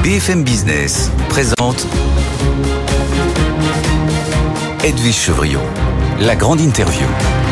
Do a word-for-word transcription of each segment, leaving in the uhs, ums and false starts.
B F M Business présente Edwige Chevrillon, la grande interview.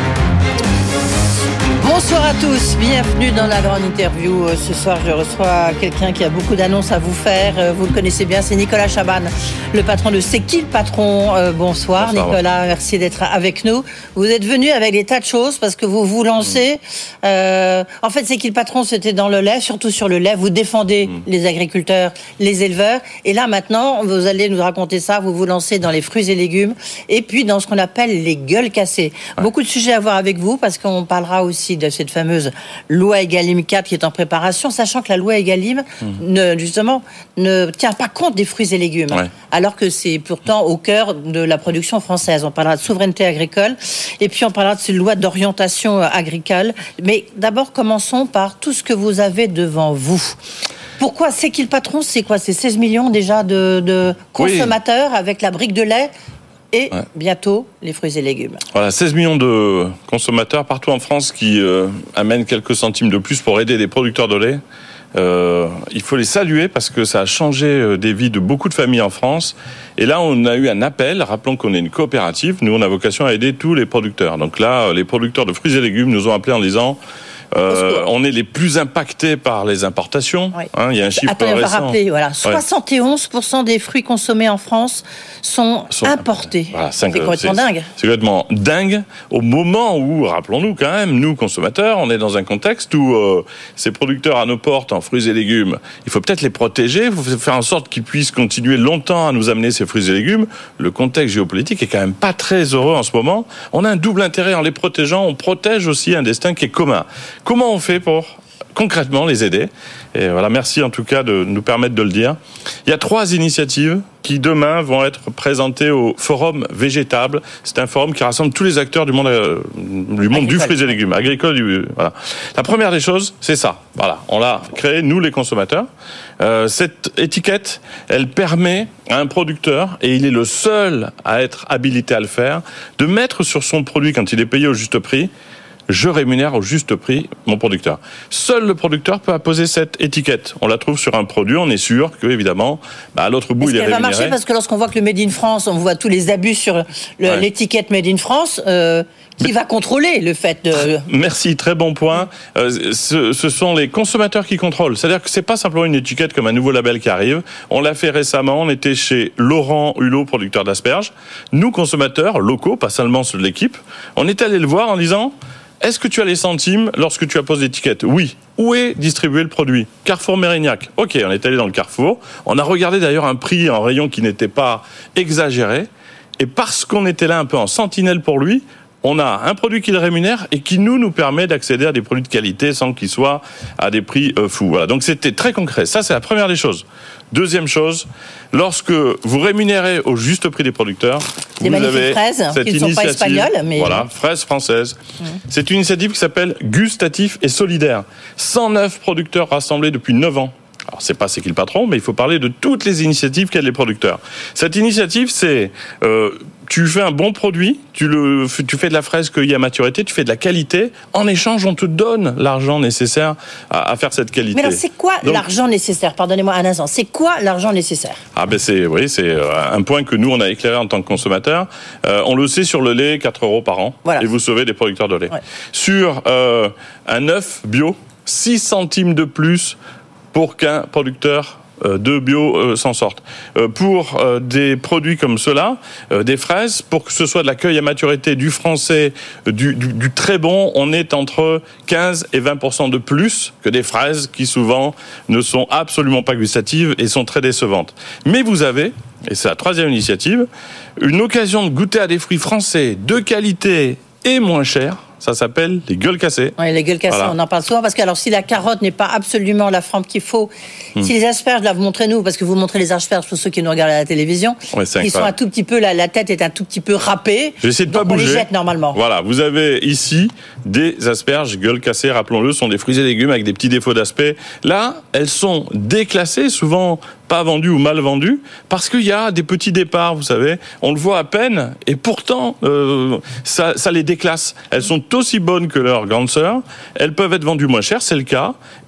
Bonsoir à tous, bienvenue dans la grande interview. Ce soir, je reçois quelqu'un qui a beaucoup d'annonces à vous faire. Vous le connaissez bien, c'est Nicolas Chabanne, le patron de C'est qui le patron. euh, Bonsoir, Bonsoir Nicolas, merci d'être avec nous. Vous êtes venu avec des tas de choses parce que vous vous lancez. Mmh. Euh, en fait, C'est qui le patron, c'était dans le lait, surtout sur le lait. Vous défendez mmh. les agriculteurs, les éleveurs. Et là, maintenant, vous allez nous raconter ça. Vous vous lancez dans les fruits et légumes et puis dans ce qu'on appelle les gueules cassées. Ouais. Beaucoup de sujets à voir avec vous parce qu'on parlera aussi de cette fameuse loi Egalim quatre qui est en préparation, sachant que la loi Egalim, mmh. ne, justement, ne tient pas compte des fruits et légumes, ouais. alors que c'est pourtant au cœur de la production française. On parlera de souveraineté agricole, et puis on parlera de cette loi d'orientation agricole. Mais d'abord, commençons par tout ce que vous avez devant vous. Pourquoi C'est qui le patron ? C'est quoi ? C'est seize millions déjà de, de consommateurs oui. avec la brique de lait et ouais. bientôt les fruits et légumes. Voilà, seize millions de consommateurs partout en France qui euh, amènent quelques centimes de plus pour aider les producteurs de lait. Euh, il faut les saluer parce que ça a changé des vies de beaucoup de familles en France. Et là, on a eu un appel. Rappelons qu'on est une coopérative. Nous, on a vocation à aider tous les producteurs. Donc là, les producteurs de fruits et légumes nous ont appelés en disant... Euh, on est les plus impactés par les importations. Oui. Hein, il y a un chiffre Attends, récent. On va rappeler, voilà, ouais. soixante et onze pour cent des fruits consommés en France sont, sont importés. Voilà, c'est complètement c'est, dingue. C'est complètement dingue au moment où, rappelons-nous quand même, nous consommateurs, on est dans un contexte où euh, ces producteurs à nos portes en fruits et légumes, il faut peut-être les protéger, il faut faire en sorte qu'ils puissent continuer longtemps à nous amener ces fruits et légumes. Le contexte géopolitique est quand même pas très heureux en ce moment. On a un double intérêt en les protégeant, on protège aussi un destin qui est commun. Comment on fait pour concrètement les aider ? Et voilà, merci en tout cas de nous permettre de le dire. Il y a trois initiatives qui demain vont être présentées au Forum Végétable. C'est un forum qui rassemble tous les acteurs du monde, euh, du monde du fruits et légumes, agricole. Du, voilà. La première des choses, c'est ça. Voilà, on l'a créé, nous les consommateurs. Euh, cette étiquette, elle permet à un producteur, et il est le seul à être habilité à le faire, de mettre sur son produit, quand il est payé au juste prix, je rémunère au juste prix mon producteur. Seul le producteur peut apposer cette étiquette. On la trouve sur un produit, on est sûr que, évidemment, bah, à l'autre bout, Est-ce il est rémunéré. Ça va marcher parce que lorsqu'on voit que le Made in France, on voit tous les abus sur le, ouais. l'étiquette Made in France, euh, qui Mais... va contrôler le fait de... Merci, très bon point. Euh, ce, ce sont les consommateurs qui contrôlent. C'est-à-dire que c'est pas simplement une étiquette comme un nouveau label qui arrive. On l'a fait récemment, on était chez Laurent Hulot, producteur d'asperges. Nous, consommateurs locaux, pas seulement ceux de l'équipe, on est allé le voir en disant... Est-ce que tu as les centimes lorsque tu apposes l'étiquette ? Oui. Où est distribué le produit ? Carrefour Mérignac. Ok, on est allé dans le Carrefour. On a regardé d'ailleurs un prix en rayon qui n'était pas exagéré. Et parce qu'on était là un peu en sentinelle pour lui, on a un produit qui le rémunère et qui nous, nous permet d'accéder à des produits de qualité sans qu'ils soient à des prix euh, fous. Voilà. Donc c'était très concret. Ça, c'est la première des choses. Deuxième chose, lorsque vous rémunérez au juste prix des producteurs, des vous avez fraises cette qui ne sont pas espagnoles, mais voilà, fraises françaises. Mmh. C'est une initiative qui s'appelle Gustatif et Solidaire. cent neuf producteurs rassemblés depuis neuf ans. Alors, c'est pas c'est qui le patron, mais il faut parler de toutes les initiatives qu'aident les producteurs. Cette initiative, c'est euh, tu fais un bon produit, tu le, tu fais de la fraise cueillie à maturité, tu fais de la qualité. En échange, on te donne l'argent nécessaire à, à faire cette qualité. Mais alors, c'est quoi Donc, l'argent nécessaire ? Pardonnez-moi un instant. C'est quoi l'argent nécessaire ? Ah ben c'est, oui, c'est un point que nous on a éclairé en tant que consommateurs. Euh, on le sait sur le lait, quatre euros par an, voilà. Et vous sauvez des producteurs de lait. Ouais. Sur euh, un œuf bio, six centimes de plus pour qu'un producteur de bio euh, s'en sorte. Euh, pour euh, des produits comme ceux-là, euh, des fraises, pour que ce soit de la cueille à maturité, du français, du, du, du très bon, on est entre quinze et vingt pour cent de plus que des fraises qui souvent ne sont absolument pas gustatives et sont très décevantes. Mais vous avez, et c'est la troisième initiative, une occasion de goûter à des fruits français de qualité et moins chers. Ça s'appelle les gueules cassées. Oui, les gueules cassées, voilà. On en parle souvent parce que alors si la carotte n'est pas absolument la forme qu'il faut, hum. si les asperges, là vous montrez-nous, parce que vous montrez les asperges pour ceux qui nous regardent à la télévision, ouais, ils sont un tout petit peu, la, la tête est un tout petit peu râpée. J'essaie de donc pas bouger. On les jette normalement. Voilà, vous avez ici des asperges gueules cassées, rappelons-le, sont des fruits et légumes avec des petits défauts d'aspect. Là, elles sont déclassées, souvent pas vendues ou mal vendues, parce qu'il y a des petits départs, vous savez, on le voit à peine, et pourtant, euh, ça, ça les déclasse. Elles sont aussi bonnes que leurs grandes sœurs, elles peuvent être vendues moins cher, c'est le cas,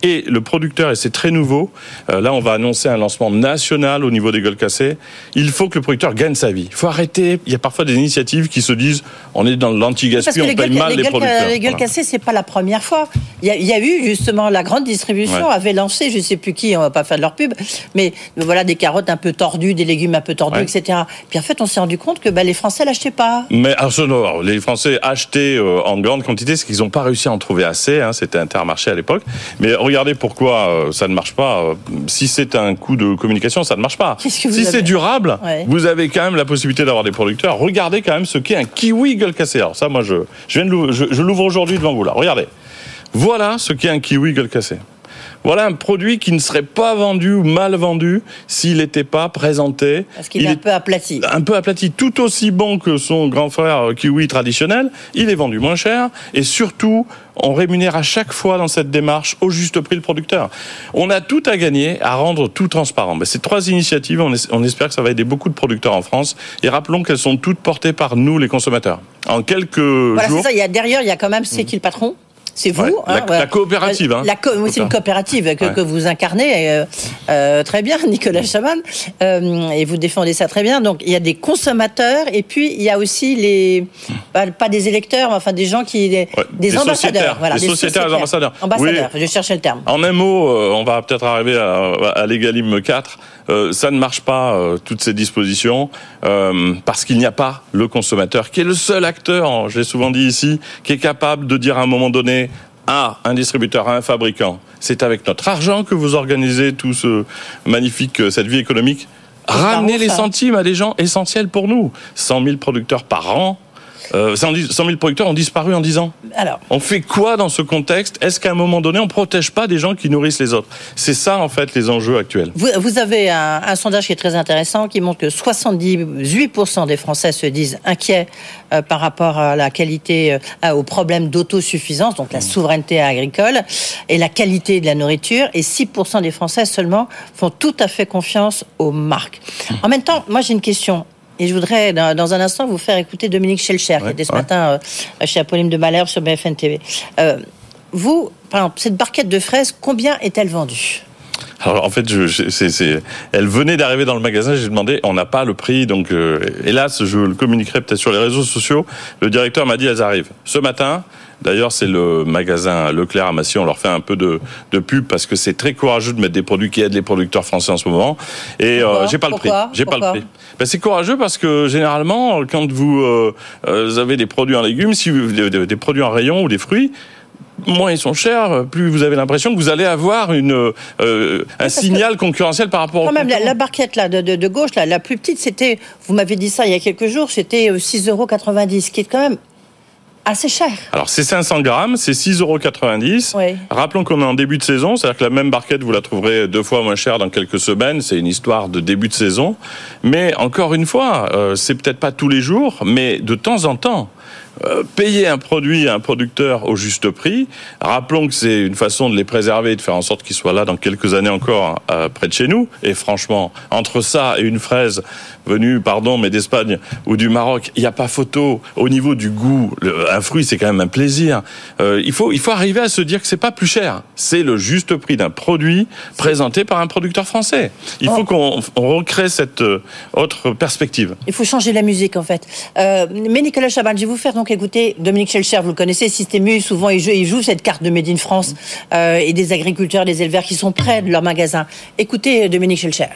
et le producteur, et c'est très nouveau, euh, là on va annoncer un lancement national au niveau des gueules cassées, il faut que le producteur gagne sa vie. Il faut arrêter, il y a parfois des initiatives qui se disent on est dans l'anti-gaspi, on paye mal les, les producteurs. Les gueules voilà. cassées, c'est pas la première fois. Il y a, il y a eu justement la grande distribution ouais. avait lancé, je sais plus qui, on va pas faire de leur pub, mais voilà des carottes un peu tordues, des légumes un peu tordus, ouais. et cetera. Puis en fait, on s'est rendu compte que bah, les Français l'achetaient pas. Mais alors, les Français achetaient euh, en grande quantité, ce qu'ils n'ont pas réussi à en trouver assez. Hein, c'était Intermarché à l'époque. Mais regardez pourquoi euh, ça ne marche pas. Euh, si c'est un coup de communication, ça ne marche pas. Si avez... c'est durable, ouais. vous avez quand même la possibilité d'avoir des producteurs. Regardez quand même ce qu'est un kiwi gueule cassée. Alors ça, moi, je, je, viens de l'ouvrir, je, je l'ouvre aujourd'hui devant vous là. Regardez. Voilà ce qu'est un kiwi gueule cassée. Voilà un produit qui ne serait pas vendu ou mal vendu s'il n'était pas présenté. Parce qu'il est, est un peu aplati. Un peu aplati, tout aussi bon que son grand frère kiwi traditionnel. Il est vendu moins cher et surtout, on rémunère à chaque fois dans cette démarche au juste prix le producteur. On a tout à gagner à rendre tout transparent. Mais ces trois initiatives, on, es- on espère que ça va aider beaucoup de producteurs en France. Et rappelons qu'elles sont toutes portées par nous, les consommateurs. En quelques voilà, jours... c'est ça. Il y a, derrière, il y a quand même C'est qui le patron ? C'est vous, ouais, hein, la, voilà. la coopérative. Hein. La co- oui, c'est une coopérative que, ouais. que vous incarnez euh, euh, très bien, Nicolas Chaban, euh, et vous défendez ça très bien. Donc il y a des consommateurs et puis il y a aussi les, bah, pas des électeurs, mais enfin des gens qui, des, ouais, des, des ambassadeurs, voilà, des, des sociétaires, sociétaires, des ambassadeurs. Ambassadeurs, oui. Je cherchais le terme. En un mot, euh, on va peut-être arriver à, à l'Egalim quatre. Euh, ça ne marche pas, euh, toutes ces dispositions, euh, parce qu'il n'y a pas le consommateur, qui est le seul acteur, je l'ai souvent dit ici, qui est capable de dire à un moment donné à un distributeur, à un fabricant, c'est avec notre argent que vous organisez tout ce magnifique, cette vie économique. Ramenez les centimes à des gens essentiels pour nous. cent mille producteurs par an. Euh, cent mille producteurs ont disparu en dix ans. Alors, on fait quoi dans ce contexte ? Est-ce qu'à un moment donné, on ne protège pas des gens qui nourrissent les autres ? C'est ça, en fait, les enjeux actuels. Vous, vous avez un, un sondage qui est très intéressant qui montre que soixante-dix-huit pour cent des Français se disent inquiets euh, par rapport à la qualité, euh, au problème d'autosuffisance, donc la souveraineté agricole et la qualité de la nourriture. Et six pour cent des Français seulement font tout à fait confiance aux marques. En même temps, moi, j'ai une question. Et je voudrais, dans un instant, vous faire écouter Dominique Schelcher, ouais, qui était ce ouais. matin euh, chez Apolline de Malherbe sur B F M T V. Euh, vous, par exemple, cette barquette de fraises, combien est-elle vendue ? Alors en fait, je, c'est, c'est, elle venait d'arriver dans le magasin, j'ai demandé, on n'a pas le prix, donc euh, hélas, je le communiquerai peut-être sur les réseaux sociaux. Le directeur m'a dit, elles arrivent. Ce matin, d'ailleurs, c'est le magasin Leclerc à Massy, on leur fait un peu de, de pub parce que c'est très courageux de mettre des produits qui aident les producteurs français en ce moment. Et euh, j'ai pas le prix. J'ai Pourquoi pas le prix. Ben, c'est courageux parce que généralement, quand vous, euh, vous avez des produits en légumes, si vous, des, des produits en rayon ou des fruits, moins ils sont chers, plus vous avez l'impression que vous allez avoir une, euh, un signal concurrentiel par rapport au... Quand même, la, la barquette là, de, de, de gauche, là, la plus petite, c'était, vous m'avez dit ça il y a quelques jours, c'était six euros quatre-vingt-dix, qui est quand même assez cher. Alors, c'est cinq cents grammes, c'est six euros quatre-vingt-dix. Oui. Rappelons qu'on est en début de saison, c'est-à-dire que la même barquette, vous la trouverez deux fois moins chère dans quelques semaines. C'est une histoire de début de saison. Mais encore une fois, euh, c'est peut-être pas tous les jours, mais de temps en temps, Euh, payer un produit à un producteur au juste prix. Rappelons que c'est une façon de les préserver et de faire en sorte qu'ils soient là dans quelques années encore euh, près de chez nous. Et franchement, entre ça et une fraise venue, pardon, mais d'Espagne ou du Maroc, il n'y a pas photo. Au niveau du goût, le, un fruit, c'est quand même un plaisir. Euh, il faut, il faut arriver à se dire que c'est pas plus cher. C'est le juste prix d'un produit présenté par un producteur français. Il faut oh. qu'on on recrée cette euh, autre perspective. Il faut changer la musique, en fait. Euh, mais Nicolas Chaban, je vais vous faire donc écoutez, Dominique Schelcher, vous le connaissez, Système U, souvent il joue, il joue cette carte de Made in France euh, et des agriculteurs, des éleveurs qui sont près de leur magasin. Écoutez Dominique Schelcher.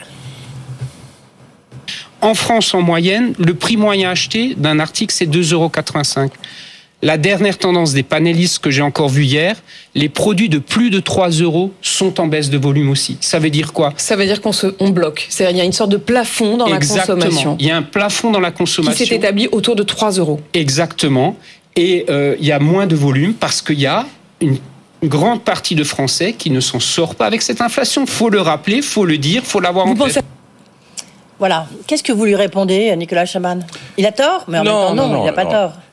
En France, en moyenne, le prix moyen acheté d'un article, c'est deux euros quatre-vingt-cinq. La dernière tendance des panélistes que j'ai encore vue hier, les produits de plus de trois euros sont en baisse de volume aussi. Ça veut dire quoi ? Ça veut dire qu'on se, on bloque. C'est-à-dire qu'il y a une sorte de plafond dans Exactement. la consommation. Il y a un plafond dans la consommation. Qui s'est établi autour de trois euros. Exactement. Et euh, il y a moins de volume parce qu'il y a une grande partie de Français qui ne s'en sort pas avec cette inflation. Il faut le rappeler, il faut le dire, il faut l'avoir en tête. Voilà. Qu'est-ce que vous lui répondez, Nicolas Chaban ? Il a tort, mais en non, même temps, non, non, non il n'a pas non. tort.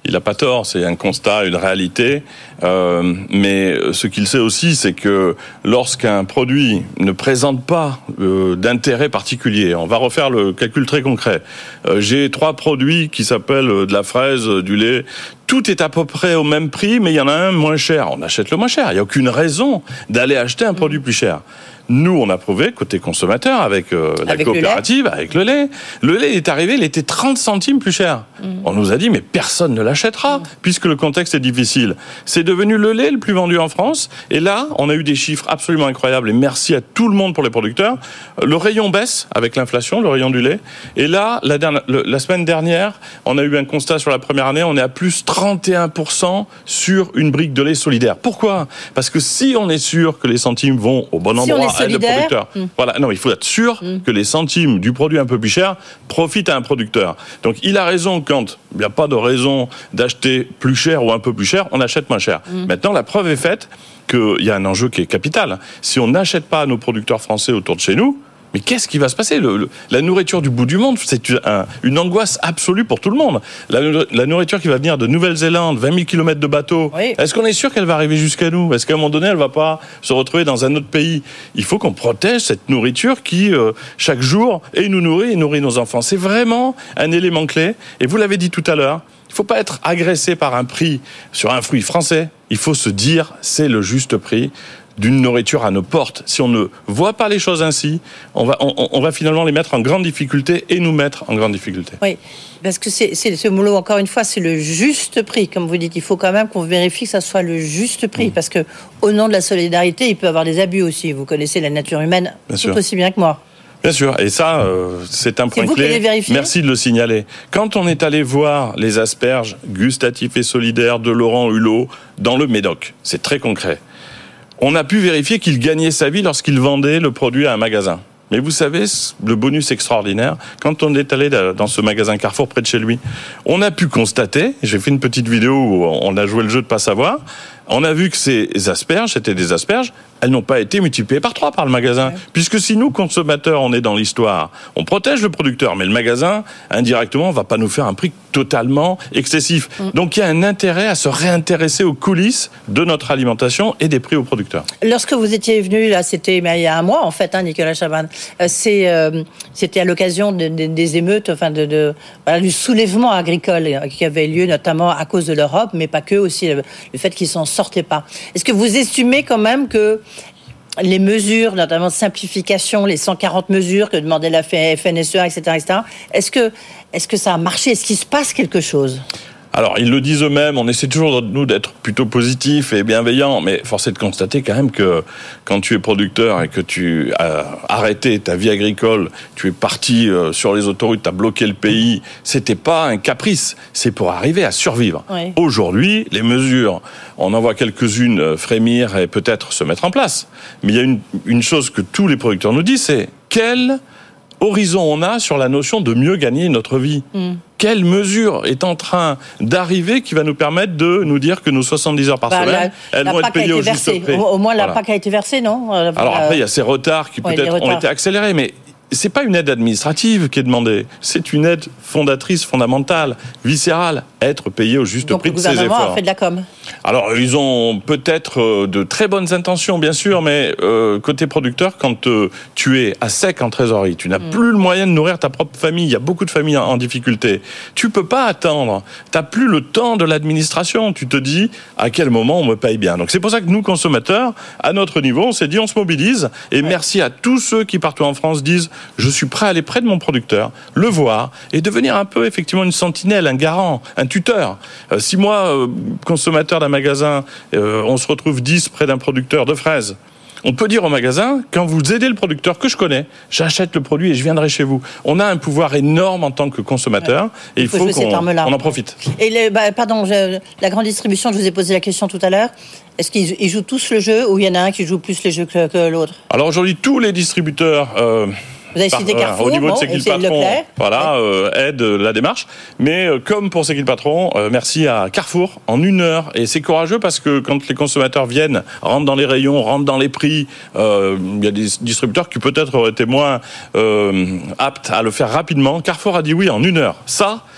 il n'a pas tort, c'est un constat, une réalité. Euh, mais ce qu'il sait aussi, c'est que lorsqu'un produit ne présente pas euh, d'intérêt particulier, on va refaire le calcul très concret. Euh, j'ai trois produits qui s'appellent de la fraise, du lait. Tout est à peu près au même prix, mais il y en a un moins cher. On achète le moins cher. Il n'y a aucune raison d'aller acheter un produit plus cher. Nous, on a prouvé, côté consommateur, avec euh, la avec coopérative, le avec le lait. Le lait est arrivé, il était trente centimes plus cher. Mmh. On nous a dit, mais personne ne l'achètera, mmh. puisque le contexte est difficile. C'est devenu le lait le plus vendu en France. Et là, on a eu des chiffres absolument incroyables. Et merci à tout le monde pour les producteurs. Le rayon baisse avec l'inflation, le rayon du lait. Et là, la, dernière, le, la semaine dernière, on a eu un constat sur la première année. On est à plus trente et un pour cent sur une brique de lait solidaire. Pourquoi ? Parce que si on est sûr que les centimes vont au bon si endroit, le producteur. Mmh. Voilà, non, il faut être sûr mmh. que les centimes du produit un peu plus cher profitent à un producteur. Donc, il a raison quand il n'y a pas de raison d'acheter plus cher ou un peu plus cher, on achète moins cher. Mmh. Maintenant, la preuve est faite qu'il y a un enjeu qui est capital. Si on n'achète pas nos producteurs français autour de chez nous, mais qu'est-ce qui va se passer ? le, le, La nourriture du bout du monde, c'est un, une angoisse absolue pour tout le monde. La, la nourriture qui va venir de Nouvelle-Zélande, vingt mille kilomètres de bateau, oui. Est-ce qu'on est sûr qu'elle va arriver jusqu'à nous ? Est-ce qu'à un moment donné, elle ne va pas se retrouver dans un autre pays ? Il faut qu'on protège cette nourriture qui, euh, chaque jour, et nous nourrit et nourrit nos enfants. C'est vraiment un élément clé. Et vous l'avez dit tout à l'heure, il ne faut pas être agressé par un prix sur un fruit français. Il faut se dire, c'est le juste prix d'une nourriture à nos portes. Si on ne voit pas les choses ainsi, on va, on, on va finalement les mettre en grande difficulté et nous mettre en grande difficulté. Oui, parce que c'est, c'est ce mot, encore une fois, c'est le juste prix. Comme vous dites, il faut quand même qu'on vérifie que ça soit le juste prix, mmh. parce que au nom de la solidarité, il peut y avoir des abus aussi. Vous connaissez la nature humaine bien tout sûr. Aussi bien que moi. Bien sûr, et ça, euh, c'est un point c'est vous clé. Qui vérifié Merci de le signaler. Quand on est allé voir les asperges gustatifs et solidaires de Laurent Hulot dans le Médoc, c'est très concret. On a pu vérifier qu'il gagnait sa vie lorsqu'il vendait le produit à un magasin. Mais vous savez, le bonus extraordinaire, quand on est allé dans ce magasin Carrefour près de chez lui, on a pu constater, j'ai fait une petite vidéo où on a joué le jeu de pas savoir, on a vu que ces asperges, c'était des asperges, elles n'ont pas été multipliées par trois par le magasin. Ouais. Puisque si nous, consommateurs, on est dans l'histoire, on protège le producteur, mais le magasin, indirectement, va pas nous faire un prix totalement excessif. Mm. Donc il y a un intérêt à se réintéresser aux coulisses de notre alimentation et des prix aux producteurs. Lorsque vous étiez venu, là, c'était mais il y a un mois, en fait, hein, Nicolas Chabanne, euh, c'est, euh, c'était à l'occasion de, de, des émeutes, enfin, de, de, voilà, du soulèvement agricole qui avait lieu, notamment à cause de l'Europe, mais pas que, aussi le, le fait qu'ils s'en sortaient pas. Est-ce que vous estimez quand même que les mesures, notamment de simplification, les cent quarante mesures que demandait la F N S E A, et cetera, et cetera, est-ce que, est-ce que ça a marché ? Est-ce qu'il se passe quelque chose ? Alors, ils le disent eux-mêmes, on essaie toujours, nous, d'être plutôt positifs et bienveillants, mais force est de constater quand même que quand tu es producteur et que tu as arrêté ta vie agricole, tu es parti sur les autoroutes, tu as bloqué le pays, c'était pas un caprice, c'est pour arriver à survivre. Oui. Aujourd'hui, les mesures, on en voit quelques-unes frémir et peut-être se mettre en place, mais il y a une, une chose que tous les producteurs nous disent, c'est quel horizon on a sur la notion de mieux gagner notre vie. Mm. Quelle mesure est en train d'arriver qui va nous permettre de nous dire que nos soixante-dix heures par bah, semaine, la, elles la vont être payées au juste prix. Au, au moins, la voilà. P A C a été versée, non ? Alors après, il y a ces retards qui ouais, peut-être retards. ont été accélérés, mais c'est pas une aide administrative qui est demandée, c'est une aide fondatrice, fondamentale, viscérale, être payé au juste Donc, prix de ses efforts. Le gouvernement a fait de la com. Alors, ils ont peut-être de très bonnes intentions, bien sûr, mais euh, côté producteur, quand euh, tu es à sec en trésorerie, tu n'as mmh. plus le moyen de nourrir ta propre famille, il y a beaucoup de familles en, en difficulté, tu peux pas attendre, tu n'as plus le temps de l'administration, tu te dis à quel moment on me paye bien. Donc c'est pour ça que nous, consommateurs, à notre niveau, on s'est dit on se mobilise, et ouais. merci à tous ceux qui partout en France disent je suis prêt à aller près de mon producteur, le voir, et devenir un peu effectivement une sentinelle, un garant, un tuteur. Euh, si moi, euh, consommateur d'un magasin, euh, on se retrouve dix près d'un producteur de fraises, on peut dire au magasin, quand vous aidez le producteur que je connais, j'achète le produit et je viendrai chez vous. On a un pouvoir énorme en tant que consommateur, ouais. et il, il faut, faut qu'on on en profite. Et les, bah, pardon, je, la grande distribution, je vous ai posé la question tout à l'heure. Est-ce qu'ils ils jouent tous le jeu ou il y en a un qui joue plus les jeux que, que l'autre ? Alors aujourd'hui, tous les distributeurs... Euh, Vous avez cité Carrefour, euh, au niveau bon, de C'est qui le patron, voilà, ouais. euh, aide la démarche. Mais euh, comme pour C'est qui le patron, euh, merci à Carrefour en une heure. Et c'est courageux parce que quand les consommateurs viennent, rentrent dans les rayons, rentrent dans les prix, euh, il y a des distributeurs qui peut-être auraient été moins euh, aptes à le faire rapidement. Carrefour a dit oui en une heure. Ça,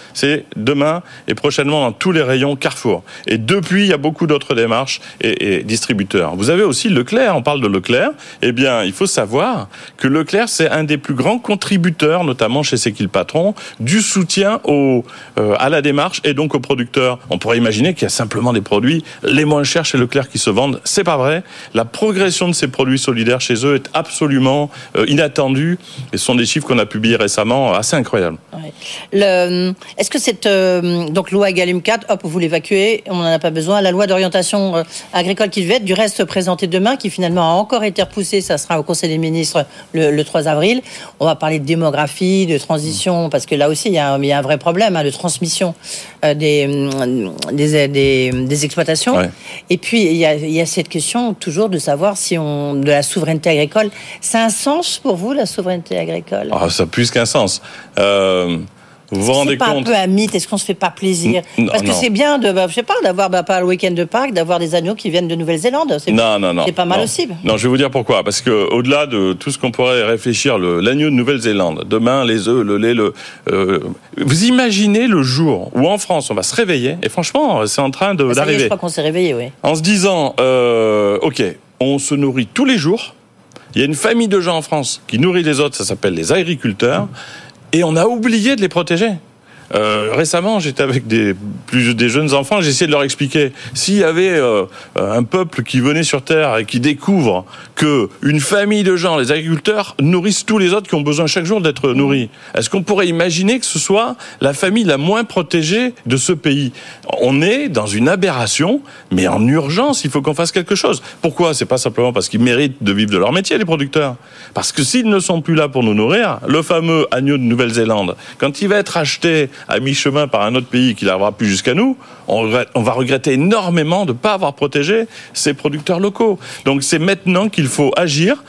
c'est demain et prochainement dans tous les rayons Carrefour. Et depuis, il y a beaucoup d'autres démarches et, et distributeurs. Vous avez aussi Leclerc, on parle de Leclerc. Eh bien, il faut savoir que Leclerc, c'est un des plus grands contributeurs, notamment chez C'est qui le patron, du soutien au, euh, à la démarche et donc aux producteurs. On pourrait imaginer qu'il y a simplement des produits les moins chers chez Leclerc qui se vendent. C'est pas vrai. La progression de ces produits solidaires chez eux est absolument euh, inattendue. Et ce sont des chiffres qu'on a publiés récemment, assez incroyables. Ouais. Le, est-ce que cette euh, donc loi Egalim quatre, hop, vous l'évacuez, on n'en a pas besoin. La loi d'orientation euh, agricole qui devait être du reste présentée demain, qui finalement a encore été repoussée, ça sera au Conseil des ministres le, le trois avril. On va parler de démographie, de transition, parce que là aussi il y a un, il y a un vrai problème hein, de transmission euh, des, des, des, des exploitations. Ouais. Et puis il y, a, il y a cette question toujours de savoir si on de la souveraineté agricole. Ça a un sens pour vous, la souveraineté agricole? Ah, ça a plus qu'un sens. Euh... Vous vous rendez c'est pas compte... un peu un mythe? Est-ce qu'on se fait pas plaisir? non, Parce que non. c'est bien de, bah, je sais pas, d'avoir bah, pas le week-end de Pâques, d'avoir des agneaux qui viennent de Nouvelle-Zélande. C'est, non, non, non. C'est pas mal non. aussi. Non, je vais vous dire pourquoi. Parce que au-delà de tout ce qu'on pourrait réfléchir, le, l'agneau de Nouvelle-Zélande, demain les œufs, le lait, le. Euh, vous imaginez le jour où en France on va se réveiller et franchement, c'est en train de bah, ça d'arriver. Y est, je crois qu'on s'est réveillé, oui. En se disant, euh, ok, on se nourrit tous les jours. Il y a une famille de gens en France qui nourrit les autres. Ça s'appelle les agriculteurs, et on a oublié de les protéger. Euh, récemment, j'étais avec des, plus, des jeunes enfants, j'ai essayé de leur expliquer. S'il y avait euh, un peuple qui venait sur Terre et qui découvre que une famille de gens, les agriculteurs, nourrissent tous les autres qui ont besoin chaque jour d'être nourris, est-ce qu'on pourrait imaginer que ce soit la famille la moins protégée de ce pays? On est dans une aberration, mais en urgence, il faut qu'on fasse quelque chose. Pourquoi? C'est pas simplement parce qu'ils méritent de vivre de leur métier, les producteurs. Parce que s'ils ne sont plus là pour nous nourrir, le fameux agneau de Nouvelle-Zélande, quand il va être acheté à mi-chemin par un autre pays qui n'arrivera plus jusqu'à nous, on, regrette, on va regretter énormément de ne pas avoir protégé ces producteurs locaux. Donc c'est maintenant qu'il faut agir,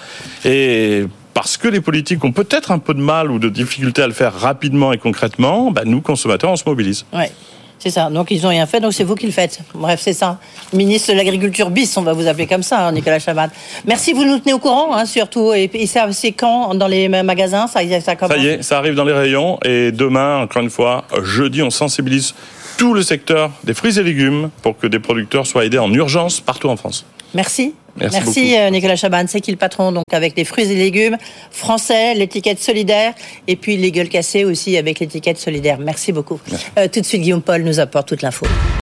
et parce que les politiques ont peut-être un peu de mal ou de difficulté à le faire rapidement et concrètement, bah nous, consommateurs, on se mobilise. Ouais. C'est ça, donc ils n'ont rien fait, donc c'est vous qui le faites. Bref, c'est ça. Ministre de l'Agriculture bis, on va vous appeler comme ça, hein, Nicolas Chaban. Merci, vous nous tenez au courant, hein, surtout. Et, et ça, c'est quand dans les magasins ça, ça commence? Ça y est, ça arrive dans les rayons. Et demain, encore une fois, jeudi, on sensibilise tout le secteur des fruits et légumes pour que des producteurs soient aidés en urgence partout en France. Merci. Merci, Merci euh, Nicolas Chaban. C'est qui le patron, donc avec les fruits et légumes français, l'étiquette solidaire, et puis les gueules cassées aussi avec l'étiquette solidaire. Merci beaucoup. Merci. Euh, tout de suite, Guillaume Paul nous apporte toute l'info.